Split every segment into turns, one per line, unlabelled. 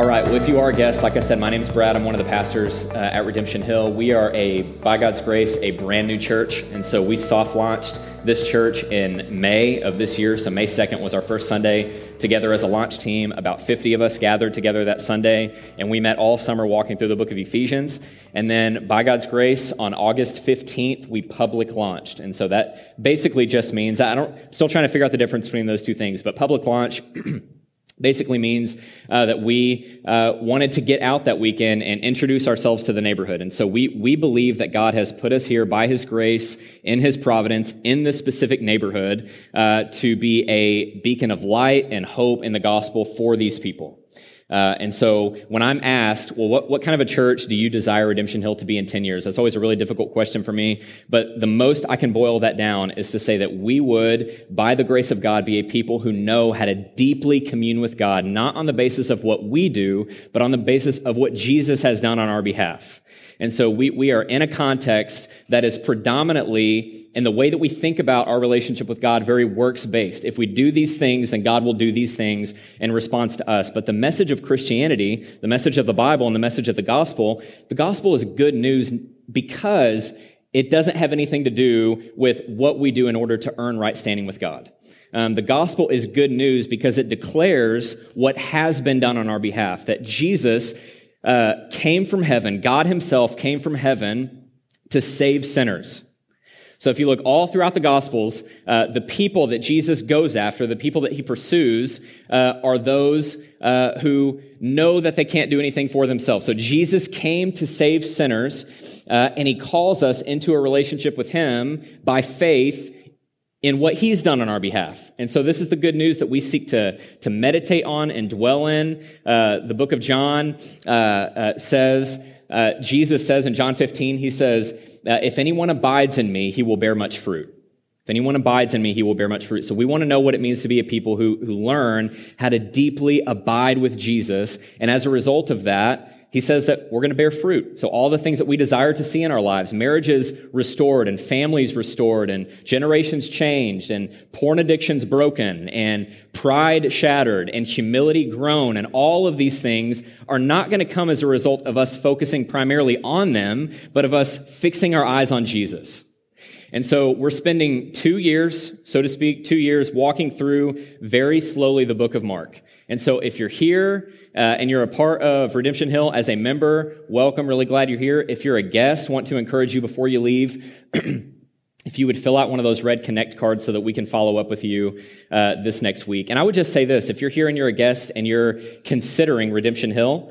All right, well, if you are a guest, like I said, my name is Brad. I'm one of the pastors at Redemption Hill. We are, by God's grace, a brand new church, and so we soft launched this church in May of this year. So May 2nd was our first Sunday together as a launch team. About 50 of us gathered together that Sunday, and we met all summer walking through the book of Ephesians. And then, by God's grace, on August 15th, we public launched. And so that basically just means, still trying to figure out the difference between those two things, but public launch basically means that we wanted to get out that weekend and introduce ourselves to the neighborhood. And so we believe that God has put us here by His grace, in His providence, in this specific neighborhood to be a beacon of light and hope in the gospel for these people. And so when I'm asked, well, what kind of a church do you desire Redemption Hill to be in 10 years? That's always a really difficult question for me. But the most I can boil that down is to say that we would, by the grace of God, be a people who know how to deeply commune with God, not on the basis of what we do, but on the basis of what Jesus has done on our behalf. And so we are in a context that is predominantly, in the way that we think about our relationship with God, very works-based. If we do these things, then God will do these things in response to us. But the message of Christianity, the message of the Bible, and the message of the gospel is good news because it doesn't have anything to do with what we do in order to earn right standing with God. The gospel is good news because it declares what has been done on our behalf, that Jesus came from heaven, God Himself came from heaven to save sinners. So if you look all throughout the Gospels, the people that Jesus goes after, the people that He pursues, are those who know that they can't do anything for themselves. So Jesus came to save sinners, and He calls us into a relationship with Him by faith in what He's done on our behalf. And so this is the good news that we seek to meditate on and dwell in. The book of John says, Jesus says in John 15, He says, if anyone abides in me, he will bear much fruit. If anyone abides in me, he will bear much fruit. So we want to know what it means to be a people who learn how to deeply abide with Jesus. And as a result of that, He says that we're going to bear fruit. So all the things that we desire to see in our lives, marriages restored and families restored and generations changed and porn addictions broken and pride shattered and humility grown, and all of these things are not going to come as a result of us focusing primarily on them, but of us fixing our eyes on Jesus. And so we're spending 2 years, so to speak, 2 years walking through very slowly the book of Mark. And so if you're here and you're a part of Redemption Hill as a member, welcome, really glad you're here. If you're a guest, want to encourage you before you leave, if you would fill out one of those red Connect cards so that we can follow up with you this next week. And I would just say this, if you're here and you're a guest and you're considering Redemption Hill,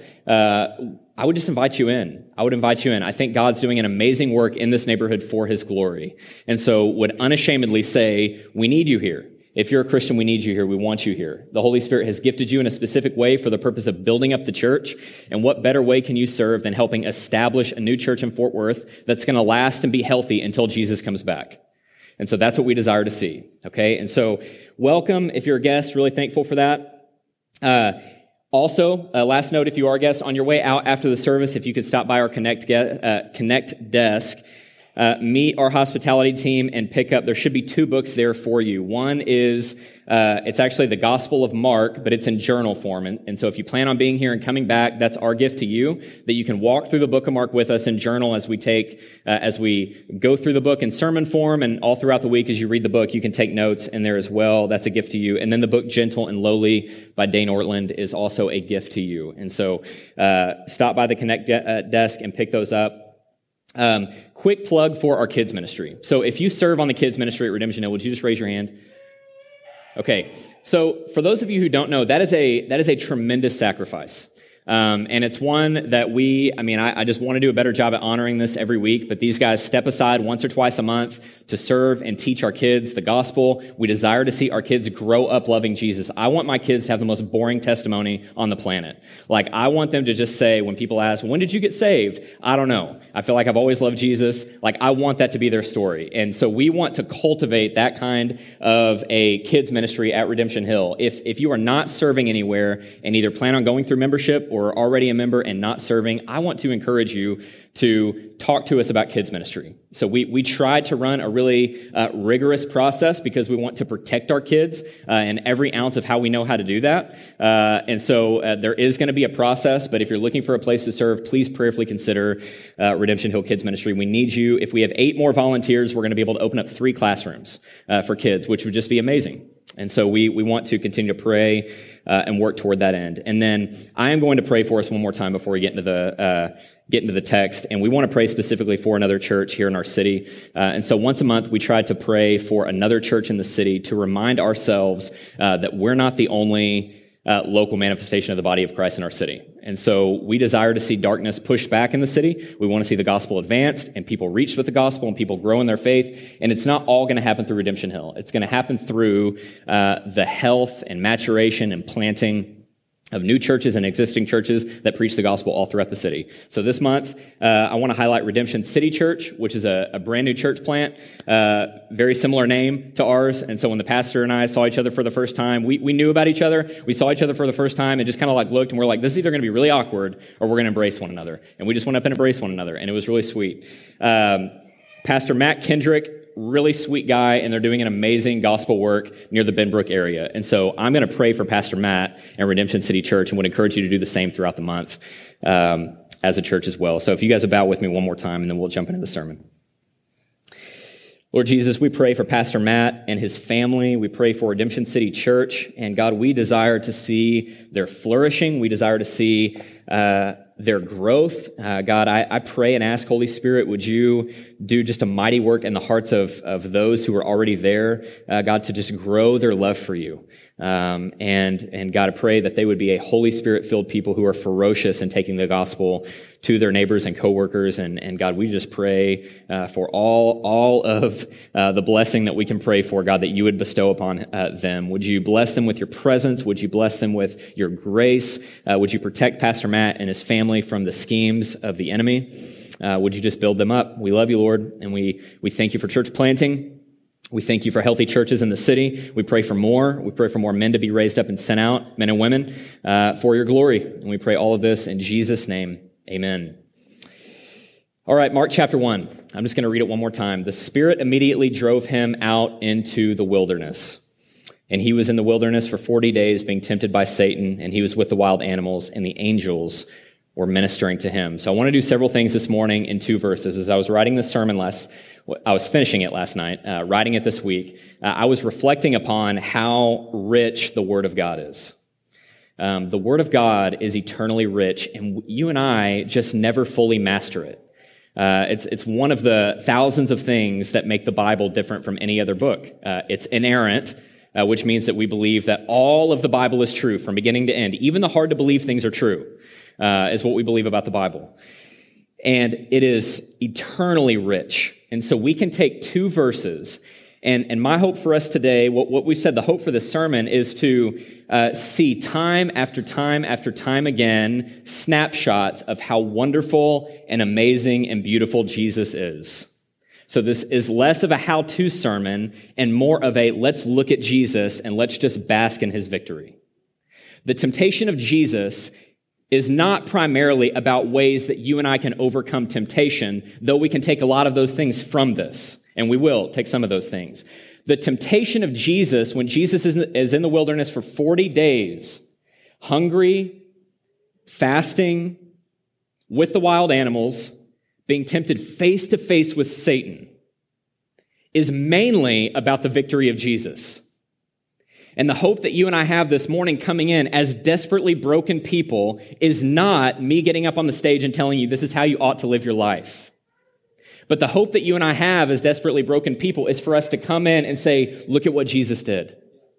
I would just invite you in. I would invite you in. I think God's doing an amazing work in this neighborhood for His glory. And so would unashamedly say, we need you here. If you're a Christian, we need you here. We want you here. The Holy Spirit has gifted you in a specific way for the purpose of building up the church. And what better way can you serve than helping establish a new church in Fort Worth that's going to last and be healthy until Jesus comes back? And so that's what we desire to see. Okay? And so welcome. If you're a guest, really thankful for that. Also, last note, if you are a guest, on your way out after the service, if you could stop by our Connect desk, meet our hospitality team and pick up, there should be 2 books there for you. One is, it's actually the Gospel of Mark, but it's in journal form. And so if you plan on being here and coming back, that's our gift to you, that you can walk through the book of Mark with us and journal as we go through the book in sermon form, and all throughout the week as you read the book, you can take notes in there as well. That's a gift to you. And then the book Gentle and Lowly by Dane Ortland is also a gift to you. And so stop by the Connect desk and pick those up. Quick plug for our kids ministry. So if you serve on the kids ministry at Redemption Hill, would you just raise your hand? Okay. So for those of you who don't know, that is a tremendous sacrifice. And it's one that I just want to do a better job at honoring this every week, but these guys step aside once or twice a month to serve and teach our kids the gospel. We desire to see our kids grow up loving Jesus. I want my kids to have the most boring testimony on the planet. Like, I want them to just say, when people ask, when did you get saved? I don't know. I feel like I've always loved Jesus. Like, I want that to be their story. And so we want to cultivate that kind of a kids ministry at Redemption Hill. If you are not serving anywhere and either plan on going through membership or already a member and not serving, I want to encourage you to talk to us about kids ministry. So we tried to run a really rigorous process because we want to protect our kids and every ounce of how we know how to do that. And so there is going to be a process, but if you're looking for a place to serve, please prayerfully consider Redemption Hill Kids Ministry. We need you. If we have 8 more volunteers, we're going to be able to open up 3 classrooms for kids, which would just be amazing. And so we want to continue to pray and work toward that end. And then I am going to pray for us one more time before we get into the text. And we want to pray specifically for another church here in our city. And so once a month, we try to pray for another church in the city to remind ourselves that we're not the only local manifestation of the body of Christ in our city. And so we desire to see darkness pushed back in the city. We want to see the gospel advanced and people reached with the gospel and people grow in their faith. And it's not all going to happen through Redemption Hill. It's going to happen through the health and maturation and planting of new churches and existing churches that preach the gospel all throughout the city. So this month, I want to highlight Redemption City Church, which is a brand new church plant, very similar name to ours. And so when the pastor and I saw each other for the first time, we knew about each other. We saw each other for the first time and just kind of like looked and we're like, this is either going to be really awkward or we're going to embrace one another. And we just went up and embraced one another. And it was really sweet. Pastor Matt Kendrick, really sweet guy, and they're doing an amazing gospel work near the Benbrook area. And so I'm going to pray for Pastor Matt and Redemption City Church and would encourage you to do the same throughout the month as a church as well. So if you guys would bow with me one more time, and then we'll jump into the sermon. Lord Jesus, we pray for Pastor Matt and his family. We pray for Redemption City Church. And God, we desire to see their flourishing. We desire to see their growth. God, I pray and ask, Holy Spirit, would you do just a mighty work in the hearts of those who are already there, God, to just grow their love for you. And God, I pray that they would be a Holy Spirit-filled people who are ferocious in taking the gospel to their neighbors and coworkers. And God, we just pray for all of the blessing that we can pray for, God, that you would bestow upon them. Would you bless them with your presence? Would you bless them with your grace? Would you protect Pastor Matt and his family from the schemes of the enemy? Would you just build them up? We love you, Lord, and we thank you for church planting. We thank you for healthy churches in the city. We pray for more. We pray for more men to be raised up and sent out, men and women, for your glory. And we pray all of this in Jesus' name. Amen. All right, Mark chapter 1. I'm just going to read it one more time. The Spirit immediately drove him out into the wilderness. And he was in the wilderness for 40 days being tempted by Satan, and he was with the wild animals, and the angels were ministering to him. So I want to do several things this morning in 2 verses. As I was writing this sermon I was finishing it last night, writing it this week, I was reflecting upon how rich the Word of God is. The Word of God is eternally rich, and you and I just never fully master it. It's one of the thousands of things that make the Bible different from any other book. It's inerrant, which means that we believe that all of the Bible is true from beginning to end. Even the hard-to-believe things are true, is what we believe about the Bible. And it is eternally rich. And so we can take 2 verses, and my hope for us today, what we said, the hope for this sermon is to see time after time after time again snapshots of how wonderful and amazing and beautiful Jesus is. So this is less of a how-to sermon and more of a let's look at Jesus and let's just bask in his victory. The temptation of Jesus is not primarily about ways that you and I can overcome temptation, though we can take a lot of those things from this, and we will take some of those things. The temptation of Jesus, when Jesus is in the wilderness for 40 days, hungry, fasting, with the wild animals, being tempted face to face with Satan, is mainly about the victory of Jesus. And the hope that you and I have this morning coming in as desperately broken people is not me getting up on the stage and telling you this is how you ought to live your life. But the hope that you and I have as desperately broken people is for us to come in and say, look at what Jesus did.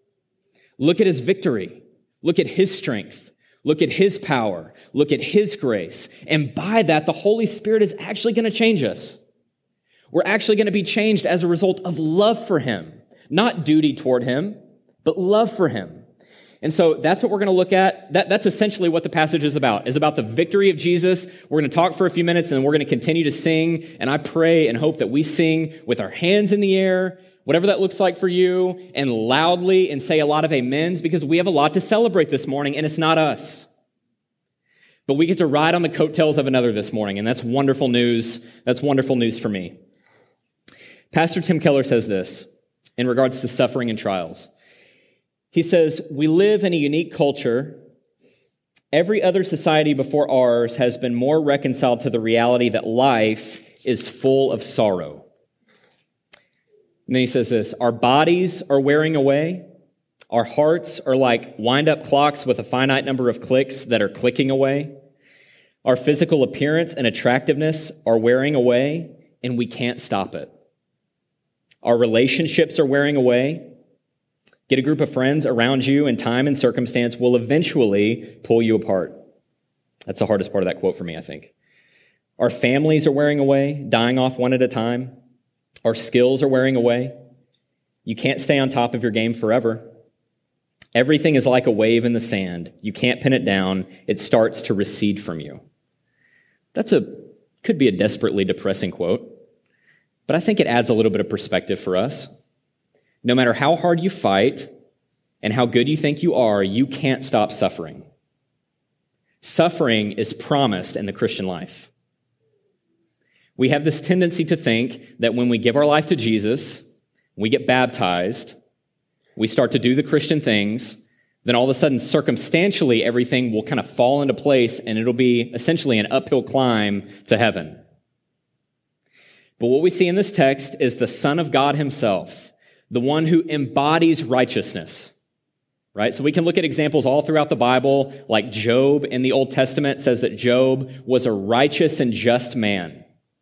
Look at his victory. Look at his strength. Look at his power. Look at his grace. And by that, the Holy Spirit is actually going to change us. We're actually going to be changed as a result of love for him, not duty toward him, but love for him. And so that's what we're going to look at. That's essentially what the passage is about the victory of Jesus. We're going to talk for a few minutes, and then we're going to continue to sing. And I pray and hope that we sing with our hands in the air, whatever that looks like for you, and loudly, and say a lot of amens, because we have a lot to celebrate this morning, and it's not us. But we get to ride on the coattails of another this morning, and that's wonderful news. That's wonderful news for me. Pastor Tim Keller says this in regards to suffering and trials. He says, "We live in a unique culture. Every other society before ours has been more reconciled to the reality that life is full of sorrow." And then he says this, "Our bodies are wearing away. Our hearts are like wind-up clocks with a finite number of clicks that are clicking away. Our physical appearance and attractiveness are wearing away, and we can't stop it. Our relationships are wearing away. Get a group of friends around you, and time and circumstance will eventually pull you apart." That's the hardest part of that quote for me, I think. "Our families are wearing away, dying off one at a time. Our skills are wearing away. You can't stay on top of your game forever. Everything is like a wave in the sand. You can't pin it down. It starts to recede from you." Could be a desperately depressing quote, but I think it adds a little bit of perspective for us. No matter how hard you fight and how good you think you are, you can't stop suffering. Suffering is promised in the Christian life. We have this tendency to think that when we give our life to Jesus, we get baptized, we start to do the Christian things, then all of a sudden, circumstantially, everything will kind of fall into place and it'll be essentially an uphill climb to heaven. But what we see in this text is the Son of God himself, the one who embodies righteousness, right? So we can look at examples all throughout the Bible, like Job in the Old Testament says that Job was a righteous and just man.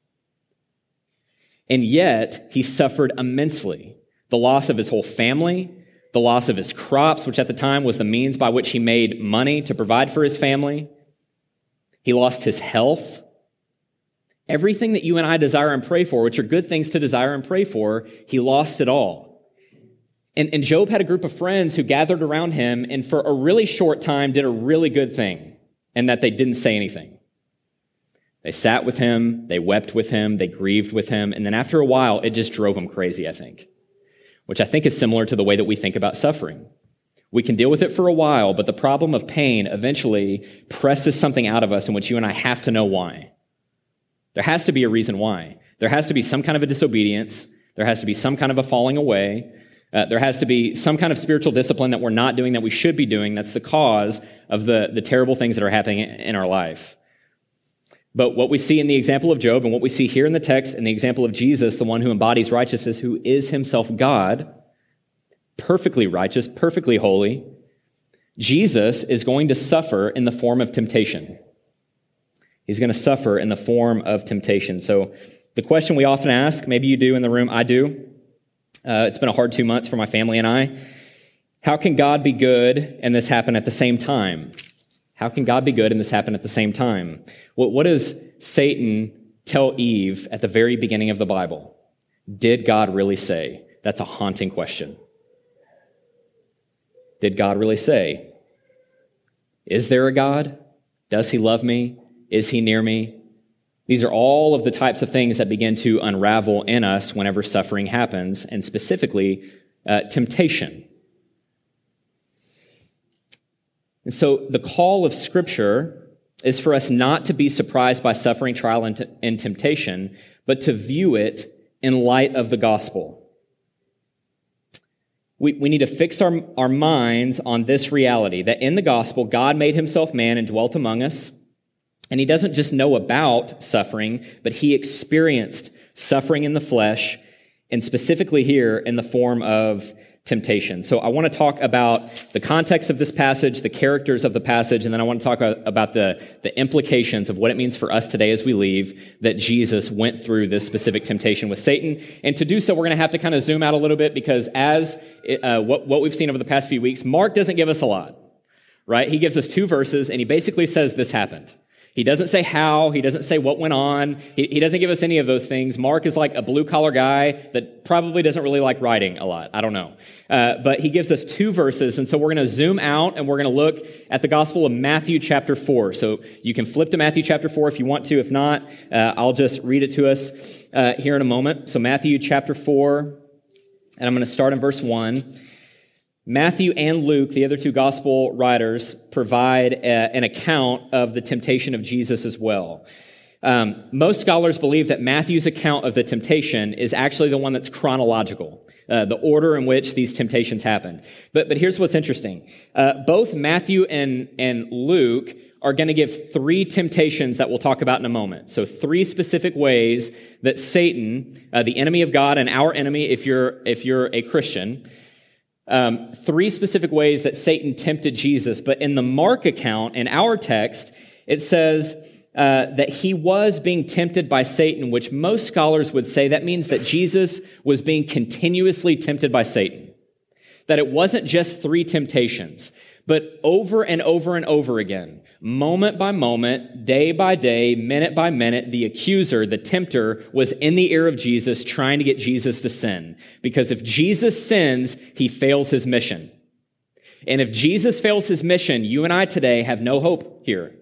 And yet, he suffered immensely. The loss of his whole family, the loss of his crops, which at the time was the means by which he made money to provide for his family. He lost his health. Everything that you and I desire and pray for, which are good things to desire and pray for, he lost it all. And Job had a group of friends who gathered around him and for a really short time did a really good thing, and that they didn't say anything. They sat with him, they wept with him, they grieved with him, and then after a while, it just drove him crazy, I think. Which I think is similar to the way that we think about suffering. We can deal with it for a while, but the problem of pain eventually presses something out of us in which you and I have to know why. There has to be a reason why. There has to be some kind of a disobedience. There has to be some kind of a falling away. There has to be some kind of spiritual discipline that we're not doing that we should be doing. That's the cause of the terrible things that are happening in our life. But what we see in the example of Job and what we see here in the text in the example of Jesus, the one who embodies righteousness, who is himself God, perfectly righteous, perfectly holy, Jesus is going to suffer in the form of temptation. He's going to suffer in the form of temptation. So the question we often ask, maybe you do in the room, I do. It's been a hard 2 months for my family and I. How can God be good and this happen at the same time? How can God be good and this happen at the same time? What does Satan tell Eve at the very beginning of the Bible? Did God really say? That's a haunting question. Did God really say? Is there a God? Does he love me? Is he near me? These are all of the types of things that begin to unravel in us whenever suffering happens, and specifically temptation. And so the call of Scripture is for us not to be surprised by suffering, trial, and temptation, but to view it in light of the gospel. We need to fix our minds on this reality, that in the gospel, God made himself man and dwelt among us, and he doesn't just know about suffering, but he experienced suffering in the flesh, and specifically here in the form of temptation. So I want to talk about the context of this passage, the characters of the passage, and then I want to talk about the implications of what it means for us today as we leave that Jesus went through this specific temptation with Satan. And to do so, we're going to have to kind of zoom out a little bit because what we've seen over the past few weeks, Mark doesn't give us a lot, right? He gives us 2 verses, and he basically says this happened. He doesn't say how. He doesn't say what went on. He doesn't give us any of those things. Mark is like a blue-collar guy that probably doesn't really like writing a lot. I don't know. But he gives us 2 verses, and so we're going to zoom out, and we're going to look at the Gospel of Matthew chapter 4. So you can flip to Matthew chapter 4 if you want to. If not, I'll just read it to us here in a moment. So Matthew chapter 4, and I'm going to start in verse 1. Matthew and Luke, the other two gospel writers, provide an account of the temptation of Jesus as well. Most scholars believe that Matthew's account of the temptation is actually the one that's chronological, the order in which these temptations happened. But here's what's interesting. Both Matthew and Luke are going to give three temptations that we'll talk about in a moment. So three specific ways that Satan, the enemy of God and our enemy if you're a Christian, three specific ways that Satan tempted Jesus. But in the Mark account, in our text, it says that he was being tempted by Satan, which most scholars would say that means that Jesus was being continuously tempted by Satan. That it wasn't just three temptations, but over and over and over again, moment by moment, day by day, minute by minute, the accuser, the tempter, was in the ear of Jesus trying to get Jesus to sin. Because if Jesus sins, he fails his mission. And if Jesus fails his mission, you and I today have no hope here.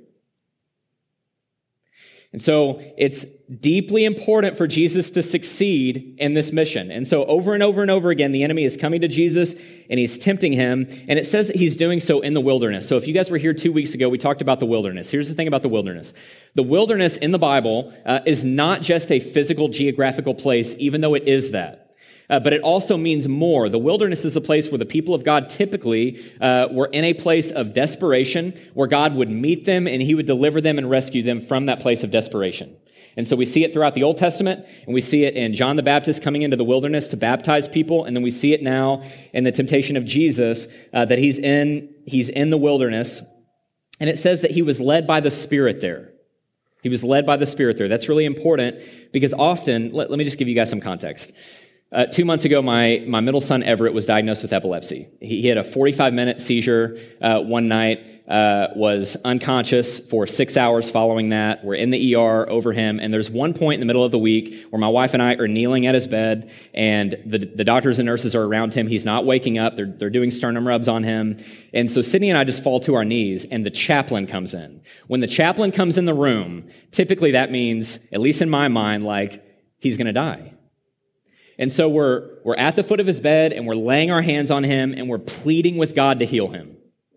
And so it's deeply important for Jesus to succeed in this mission. And so over and over and over again, the enemy is coming to Jesus and he's tempting him. And it says that he's doing so in the wilderness. So if you guys were here 2 weeks ago, we talked about the wilderness. Here's the thing about the wilderness. The wilderness in the Bible is not just a physical geographical place, even though it is that. But it also means more. The wilderness is a place where the people of God typically were in a place of desperation, where God would meet them and he would deliver them and rescue them from that place of desperation. And so we see it throughout the Old Testament, and we see it in John the Baptist coming into the wilderness to baptize people, and then we see it now in the temptation of Jesus, that he's in the wilderness. And it says that he was led by the Spirit there. He was led by the Spirit there. That's really important because often, let me just give you guys some context. 2 months ago, my middle son, Everett, was diagnosed with epilepsy. He had a 45-minute seizure one night, was unconscious for 6 hours following that. We're in the ER over him, and there's one point in the middle of the week where my wife and I are kneeling at his bed, and the doctors and nurses are around him. He's not waking up. They're doing sternum rubs on him. And so Sydney and I just fall to our knees, and the chaplain comes in. When the chaplain comes in the room, typically that means, at least in my mind, like, he's going to die. And so we're at the foot of his bed and we're laying our hands on him and we're pleading with God to heal him.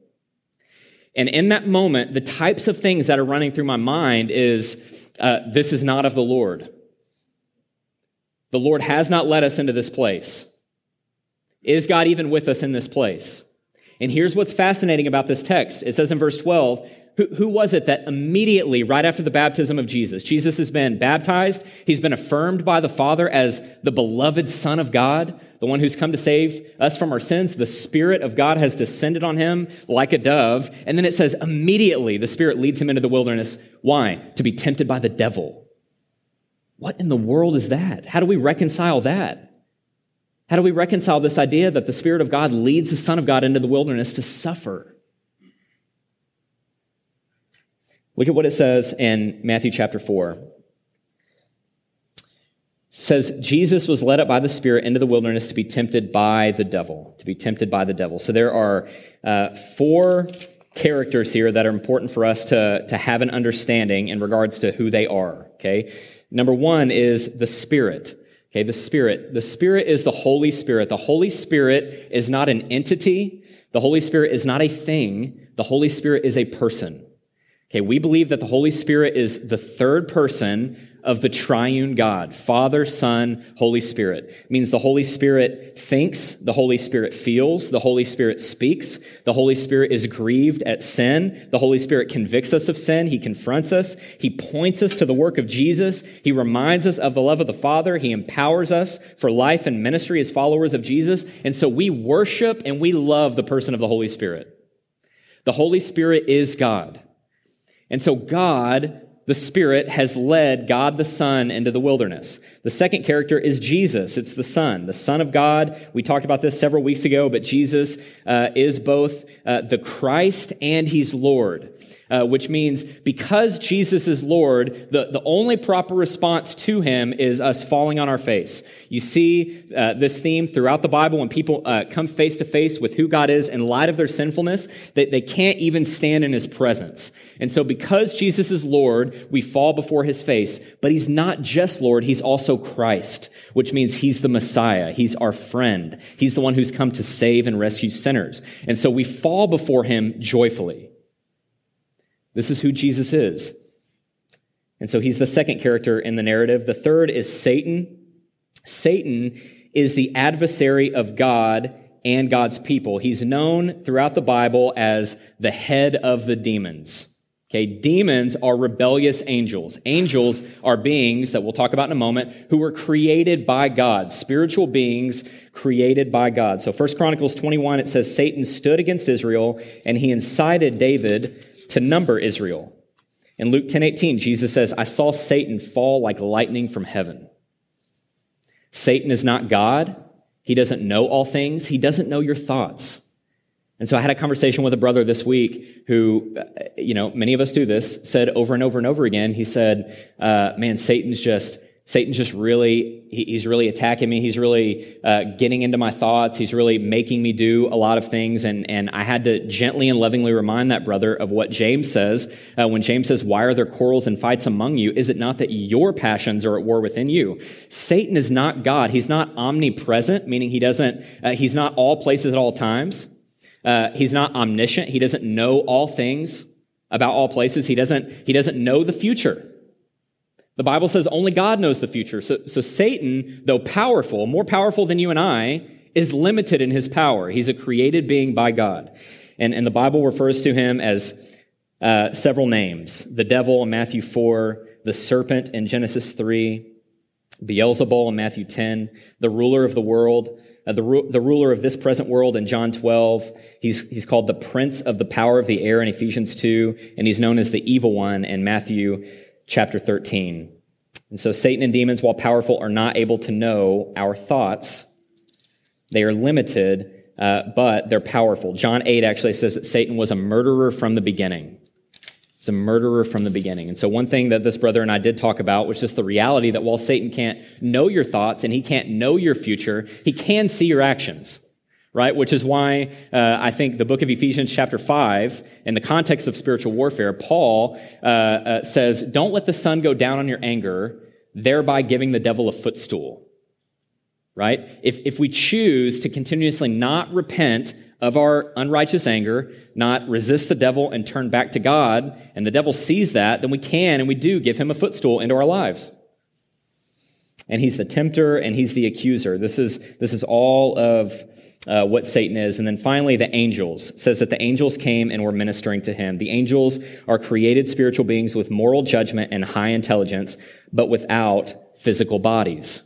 And in that moment, the types of things that are running through my mind is, this is not of the Lord. The Lord has not led us into this place. Is God even with us in this place? And here's what's fascinating about this text. It says in verse 12, who was it that immediately, right after the baptism of Jesus, Jesus has been baptized, he's been affirmed by the Father as the beloved Son of God, the one who's come to save us from our sins. The Spirit of God has descended on him like a dove. And then it says immediately the Spirit leads him into the wilderness. Why? To be tempted by the devil. What in the world is that? How do we reconcile that? How do we reconcile this idea that the Spirit of God leads the Son of God into the wilderness to suffer? Look at what it says in Matthew chapter 4. It says, Jesus was led up by the Spirit into the wilderness to be tempted by the devil. To be tempted by the devil. So there are 4 characters here that are important for us to have an understanding in regards to who they are. Okay. Number 1 is the Spirit. Okay, the Spirit. The Spirit is the Holy Spirit. The Holy Spirit is not an entity. The Holy Spirit is not a thing. The Holy Spirit is a person. Okay, we believe that the Holy Spirit is the third person of the triune God, Father, Son, Holy Spirit. It means the Holy Spirit thinks, the Holy Spirit feels, the Holy Spirit speaks, the Holy Spirit is grieved at sin, the Holy Spirit convicts us of sin, he confronts us, he points us to the work of Jesus, he reminds us of the love of the Father, he empowers us for life and ministry as followers of Jesus, and so we worship and we love the person of the Holy Spirit. The Holy Spirit is God. And so God, the Spirit, has led God the Son into the wilderness. The second character is Jesus. It's the Son of God. We talked about this several weeks ago, but Jesus is both the Christ and he's Lord, which means because Jesus is Lord, the only proper response to him is us falling on our face. You see this theme throughout the Bible when people come face to face with who God is in light of their sinfulness, they can't even stand in his presence. And so because Jesus is Lord, we fall before his face. But he's not just Lord, he's also also Christ, which means he's the Messiah. He's our friend. He's the one who's come to save and rescue sinners. And so we fall before him joyfully. This is who Jesus is. And so he's the second character in the narrative. The third is Satan. Satan is the adversary of God and God's people. He's known throughout the Bible as the head of the demons. Okay, demons are rebellious angels. Angels are beings that we'll talk about in a moment who were created by God, spiritual beings created by God. So 1 Chronicles 21, it says, Satan stood against Israel and he incited David to number Israel. In Luke 10:18, Jesus says, I saw Satan fall like lightning from heaven. Satan is not God. He doesn't know all things. He doesn't know your thoughts. And so I had a conversation with a brother this week who, many of us do this, said over and over and over again, he said, man, Satan's just really, he's really attacking me. He's really getting into my thoughts. He's really making me do a lot of things. And I had to gently and lovingly remind that brother of what James says. When James says, why are there quarrels and fights among you? Is it not that your passions are at war within you? Satan is not God. He's not omnipresent, meaning he's not all places at all times. He's not omniscient. He doesn't know all things about all places. He doesn't know the future. The Bible says only God knows the future. So Satan, though powerful, more powerful than you and I, is limited in his power. He's a created being by God. And the Bible refers to him as several names. The devil in Matthew 4, the serpent in Genesis 3, Beelzebul in Matthew 10, the ruler of the world, the ruler of this present world in John 12. He's called the prince of the power of the air in Ephesians 2, and he's known as the evil one in Matthew chapter 13. And so Satan and demons, while powerful, are not able to know our thoughts. They are limited, but they're powerful. John 8 actually says that Satan was a murderer from the beginning. He's a murderer from the beginning. And so one thing that this brother and I did talk about was just the reality that while Satan can't know your thoughts and he can't know your future, he can see your actions. Right? Which is why I think the book of Ephesians chapter 5, in the context of spiritual warfare, Paul says, don't let the sun go down on your anger, thereby giving the devil a footstool. Right? If we choose to continuously not repent of our unrighteous anger, not resist the devil and turn back to God, and the devil sees that, then we can and we do give him a footstool into our lives. And he's the tempter and he's the accuser. This is all of what Satan is. And then finally, the angels. It says that the angels came and were ministering to him. The angels are created spiritual beings with moral judgment and high intelligence, but without physical bodies.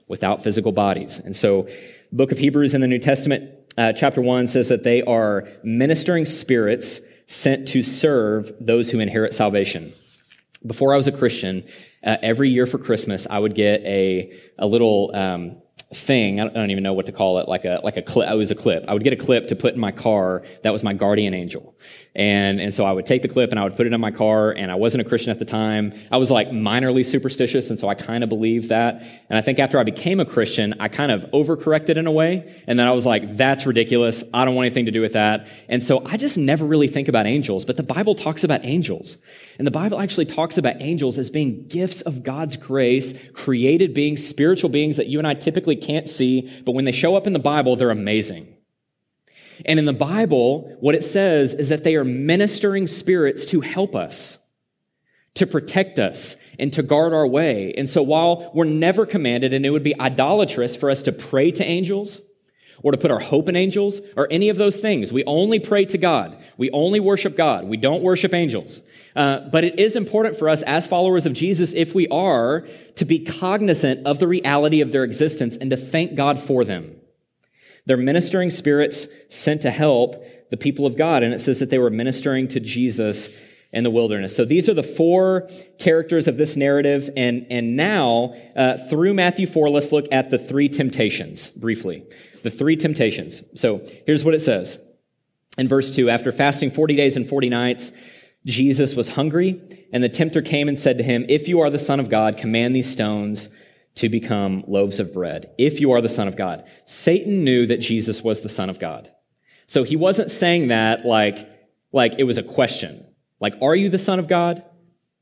And so the book of Hebrews in the New Testament, chapter 1 says that they are ministering spirits sent to serve those who inherit salvation. Before I was a Christian, every year for Christmas, I would get a little thing. I don't even know what to call it. Like a clip. It was a clip. I would get a clip to put in my car. That was my guardian angel. And so I would take the clip and I would put it in my car. And I wasn't a Christian at the time. I was like minorly superstitious. And so I kind of believed that. And I think after I became a Christian, I kind of overcorrected in a way. And then I was like, that's ridiculous. I don't want anything to do with that. And so I just never really think about angels. But the Bible talks about angels. And the Bible actually talks about angels as being gifts of God's grace, created beings, spiritual beings that you and I typically can't see, but when they show up in the Bible, they're amazing. And in the Bible, what it says is that they are ministering spirits to help us, to protect us, and to guard our way. And so while we're never commanded, and it would be idolatrous for us to pray to angels, or to put our hope in angels, or any of those things. We only pray to God. We only worship God. We don't worship angels. But it is important for us as followers of Jesus, if we are, to be cognizant of the reality of their existence and to thank God for them. They're ministering spirits sent to help the people of God, and it says that they were ministering to Jesus in the wilderness. So these are the four characters of this narrative, and now, through Matthew 4, let's look at the three temptations briefly. The three temptations. So here's what it says. In verse 2, after fasting 40 days and 40 nights, Jesus was hungry, and the tempter came and said to him, if you are the Son of God, command these stones to become loaves of bread. If you are the Son of God. Satan knew that Jesus was the Son of God. So he wasn't saying that like it was a question. Like, are you the Son of God?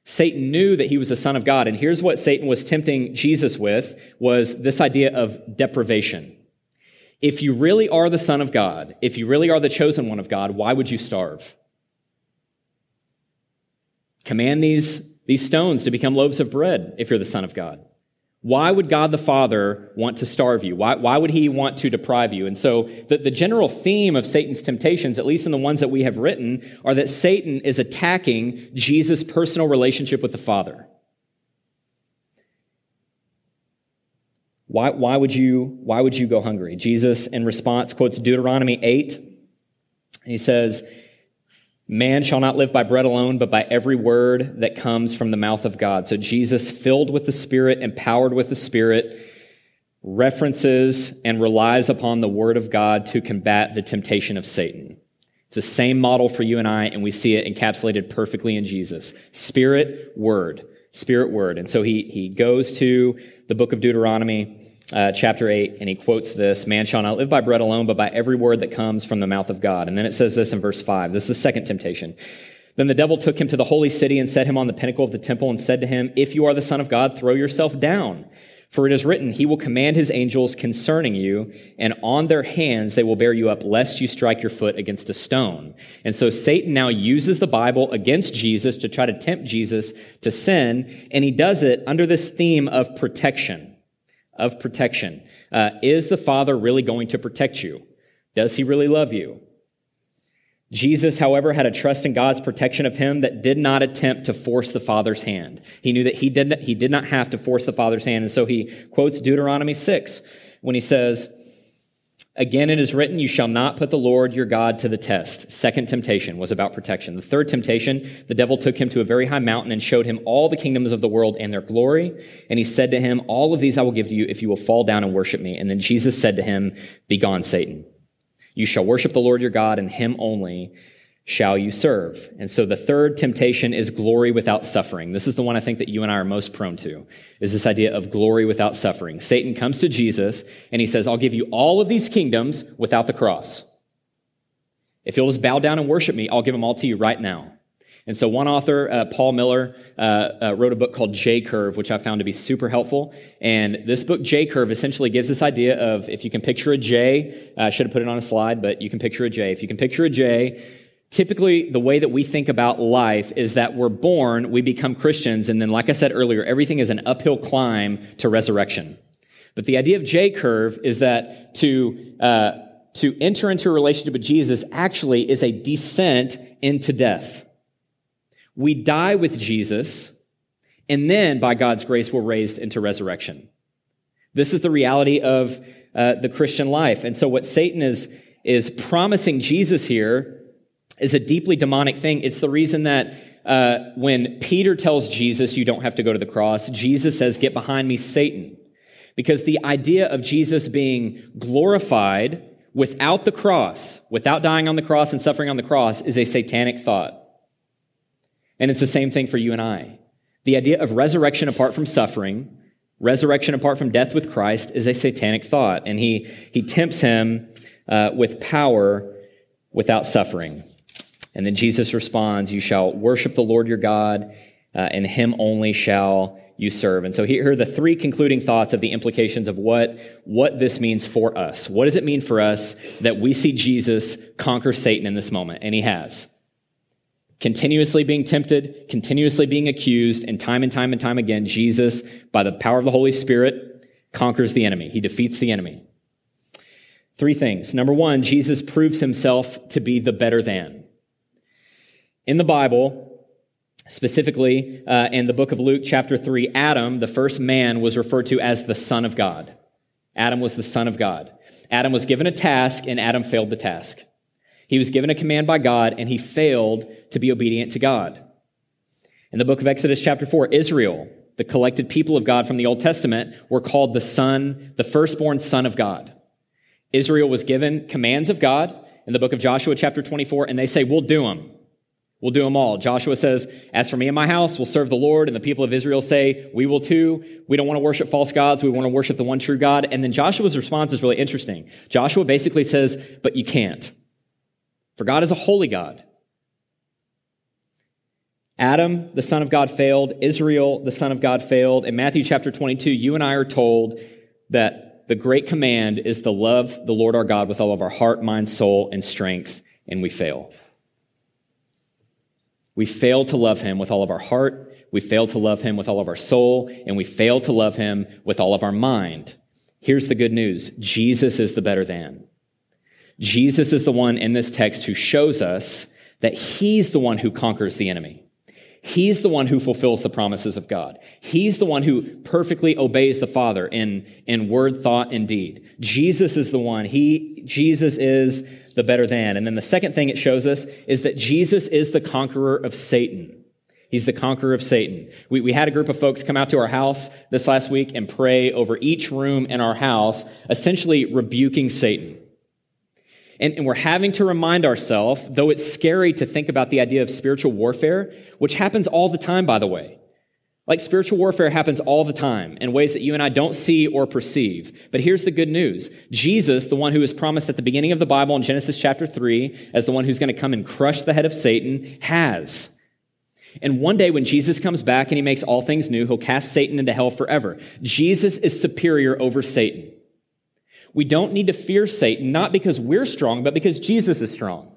Satan knew that he was the Son of God, and here's what Satan was tempting Jesus with, was this idea of deprivation. If you really are the Son of God, if you really are the chosen one of God, why would you starve? Command these stones to become loaves of bread if you're the Son of God. Why would God the Father want to starve you? Why would he want to deprive you? And so the general theme of Satan's temptations, at least in the ones that we have written, are that Satan is attacking Jesus' personal relationship with the Father. Why would you go hungry? Jesus, in response, quotes Deuteronomy 8. He says, "Man shall not live by bread alone, but by every word that comes from the mouth of God." So Jesus, filled with the Spirit, empowered with the Spirit, references and relies upon the word of God to combat the temptation of Satan. It's the same model for you and I, and we see it encapsulated perfectly in Jesus. Spirit, word. Spirit, word. And so he goes to the book of Deuteronomy, chapter 8, and he quotes this, "Man shall not live by bread alone, but by every word that comes from the mouth of God." And then it says this in verse 5. This is the second temptation. "Then the devil took him to the holy city and set him on the pinnacle of the temple and said to him, 'If you are the Son of God, throw yourself down. For it is written, he will command his angels concerning you, and on their hands they will bear you up, lest you strike your foot against a stone.'" And so Satan now uses the Bible against Jesus to try to tempt Jesus to sin, and he does it under this theme of protection. Is the Father really going to protect you? Does he really love you? Jesus, however, had a trust in God's protection of him that did not attempt to force the Father's hand. He knew that he did not have to force the Father's hand. And so he quotes Deuteronomy 6 when he says, "Again, it is written, you shall not put the Lord your God to the test." Second temptation was about protection. The third temptation, the devil took him to a very high mountain and showed him all the kingdoms of the world and their glory. And he said to him, "All of these I will give to you if you will fall down and worship me." And then Jesus said to him, "Begone, Satan. You shall worship the Lord your God, and him only shall you serve." And so the third temptation is glory without suffering. This is the one I think that you and I are most prone to, is this idea of glory without suffering. Satan comes to Jesus and he says, "I'll give you all of these kingdoms without the cross. If you'll just bow down and worship me, I'll give them all to you right now." And so one author, Paul Miller, wrote a book called J-Curve, which I found to be super helpful. And this book, J-Curve, essentially gives this idea of, if you can picture a J, I should have put it on a slide, but you can picture a J. If you can picture a J, typically the way that we think about life is that we're born, we become Christians, and then, like I said earlier, everything is an uphill climb to resurrection. But the idea of J-Curve is that to enter into a relationship with Jesus actually is a descent into death. We die with Jesus, and then, by God's grace, we're raised into resurrection. This is the reality of the Christian life. And so what Satan is promising Jesus here is a deeply demonic thing. It's the reason that when Peter tells Jesus, "You don't have to go to the cross," Jesus says, "Get behind me, Satan." Because the idea of Jesus being glorified without the cross, without dying on the cross and suffering on the cross, is a satanic thought. And it's the same thing for you and I. The idea of resurrection apart from suffering, resurrection apart from death with Christ, is a satanic thought. And he tempts him with power without suffering. And then Jesus responds, "You shall worship the Lord your God, and him only shall you serve." And so here are the three concluding thoughts of the implications of what this means for us. What does it mean for us that we see Jesus conquer Satan in this moment? And he has. Continuously being tempted, continuously being accused, and time again, Jesus, by the power of the Holy Spirit, conquers the enemy. He defeats the enemy. Three things. Number one, Jesus proves himself to be the better than. In the Bible, specifically in the book of Luke, chapter 3, Adam, the first man, was referred to as the Son of God. Adam was the Son of God. Adam was given a task, and Adam failed the task. He was given a command by God, and he failed to be obedient to God. In the book of Exodus chapter 4, Israel, the collected people of God from the Old Testament, were called the firstborn son of God. Israel was given commands of God in the book of Joshua chapter 24, and they say, "We'll do them. We'll do them all." Joshua says, "As for me and my house, we'll serve the Lord." And the people of Israel say, "We will too. We don't want to worship false gods. We want to worship the one true God." And then Joshua's response is really interesting. Joshua basically says, "But you can't. For God is a holy God." Adam, the son of God, failed. Israel, the son of God, failed. In Matthew chapter 22, you and I are told that the great command is to love the Lord our God with all of our heart, mind, soul, and strength, and we fail. We fail to love him with all of our heart, we fail to love him with all of our soul, and we fail to love him with all of our mind. Here's the good news. Jesus is the better than. Jesus is the one in this text who shows us that he's the one who conquers the enemy. He's the one who fulfills the promises of God. He's the one who perfectly obeys the Father in word, thought, and deed. Jesus is the one. Jesus is the better than. And then the second thing it shows us is that Jesus is the conqueror of Satan. He's the conqueror of Satan. We had a group of folks come out to our house this last week and pray over each room in our house, essentially rebuking Satan. And we're having to remind ourselves, though it's scary to think about the idea of spiritual warfare, which happens all the time, by the way. Like spiritual warfare happens all the time in ways that you and I don't see or perceive. But here's the good news. Jesus, the one who is promised at the beginning of the Bible in Genesis chapter 3 as the one who's going to come and crush the head of Satan, has. And one day when Jesus comes back and he makes all things new, he'll cast Satan into hell forever. Jesus is superior over Satan. We don't need to fear Satan, not because we're strong, but because Jesus is strong.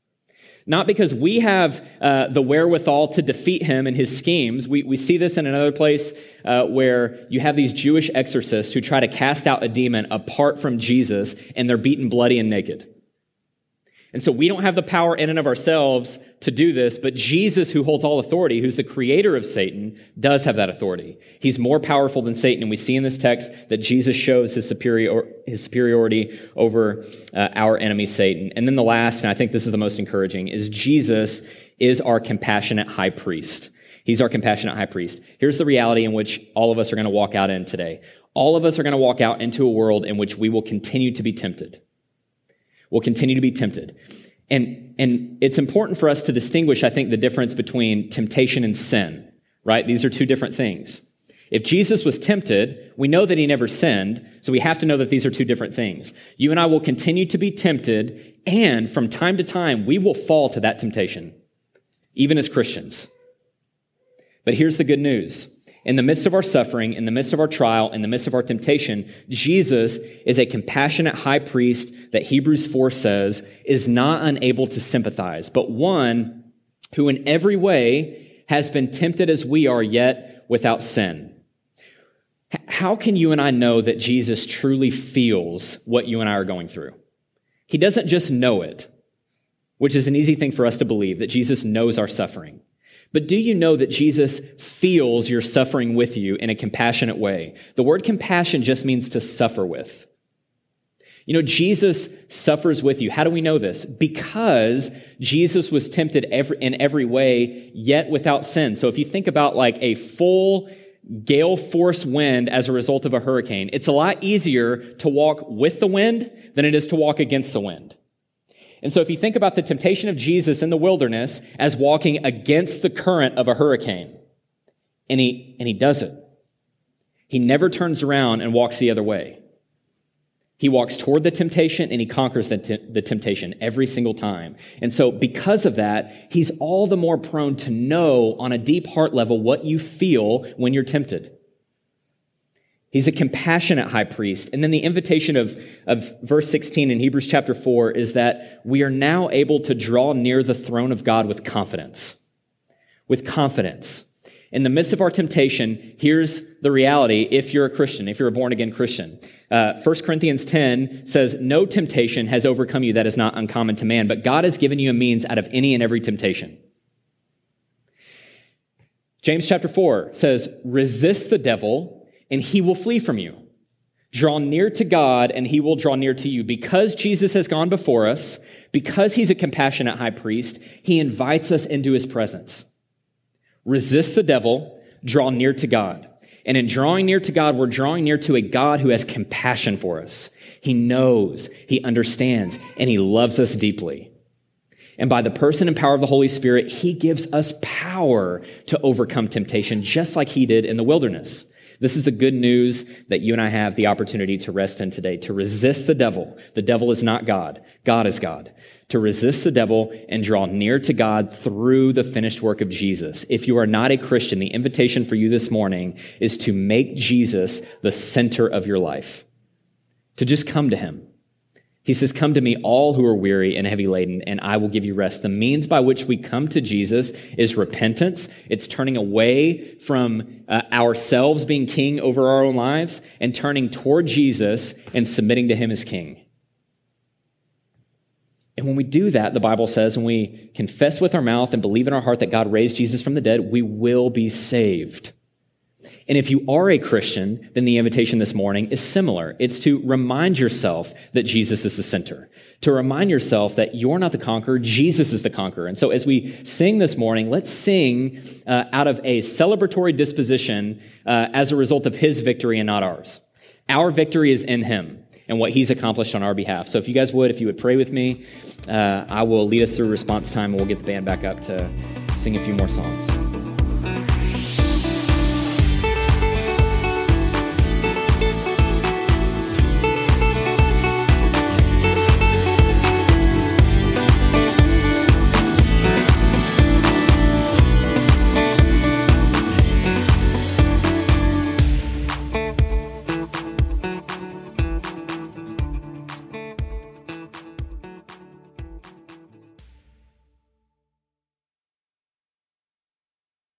Not because we have the wherewithal to defeat him and his schemes. We see this in another place where you have these Jewish exorcists who try to cast out a demon apart from Jesus, and they're beaten bloody and naked. And so we don't have the power in and of ourselves to do this, but Jesus, who holds all authority, who's the creator of Satan, does have that authority. He's more powerful than Satan, and we see in this text that Jesus shows his superiority over our enemy, Satan. And then the last, and I think this is the most encouraging, is Jesus is our compassionate high priest. He's our compassionate high priest. Here's the reality in which all of us are going to walk out in today. All of us are going to walk out into a world in which we will continue to be tempted. We'll continue to be tempted. And it's important for us to distinguish, I think, the difference between temptation and sin, right? These are two different things. If Jesus was tempted, we know that he never sinned, so we have to know that these are two different things. You and I will continue to be tempted, and from time to time, we will fall to that temptation, even as Christians. But here's the good news. In the midst of our suffering, in the midst of our trial, in the midst of our temptation, Jesus is a compassionate high priest that Hebrews 4 says is not unable to sympathize, but one who in every way has been tempted as we are, yet without sin. How can you and I know that Jesus truly feels what you and I are going through? He doesn't just know it, which is an easy thing for us to believe, that Jesus knows our suffering. But do you know that Jesus feels your suffering with you in a compassionate way? The word compassion just means to suffer with. You know, Jesus suffers with you. How do we know this? Because Jesus was tempted in every way, yet without sin. So if you think about like a full gale force wind as a result of a hurricane, it's a lot easier to walk with the wind than it is to walk against the wind. And so if you think about the temptation of Jesus in the wilderness as walking against the current of a hurricane, and he does it. He never turns around and walks the other way. He walks toward the temptation and he conquers the temptation every single time. And so because of that, he's all the more prone to know on a deep heart level what you feel when you're tempted. He's a compassionate high priest. And then the invitation of verse 16 in Hebrews chapter 4 is that we are now able to draw near the throne of God with confidence. With confidence. In the midst of our temptation, here's the reality if you're a Christian, if you're a born-again Christian. 1 Corinthians 10 says, "No temptation has overcome you that is not uncommon to man, but God has given you a means out of any and every temptation." James chapter 4 says, "Resist the devil, and he will flee from you. Draw near to God, and he will draw near to you." Because Jesus has gone before us, because he's a compassionate high priest, he invites us into his presence. Resist the devil, draw near to God. And in drawing near to God, we're drawing near to a God who has compassion for us. He knows, he understands, and he loves us deeply. And by the person and power of the Holy Spirit, he gives us power to overcome temptation, just like he did in the wilderness. This is the good news that you and I have the opportunity to rest in today, to resist the devil. The devil is not God. God is God. To resist the devil and draw near to God through the finished work of Jesus. If you are not a Christian, the invitation for you this morning is to make Jesus the center of your life, to just come to him. He says, come to me, all who are weary and heavy laden, and I will give you rest. The means by which we come to Jesus is repentance. It's turning away from ourselves being king over our own lives and turning toward Jesus and submitting to him as king. And when we do that, the Bible says, when we confess with our mouth and believe in our heart that God raised Jesus from the dead, we will be saved. And if you are a Christian, then the invitation this morning is similar. It's to remind yourself that Jesus is the center, to remind yourself that you're not the conqueror, Jesus is the conqueror. And so as we sing this morning, let's sing out of a celebratory disposition as a result of his victory and not ours. Our victory is in him and what he's accomplished on our behalf. So if you guys would, if you would pray with me, I will lead us through response time and we'll get the band back up to sing a few more songs.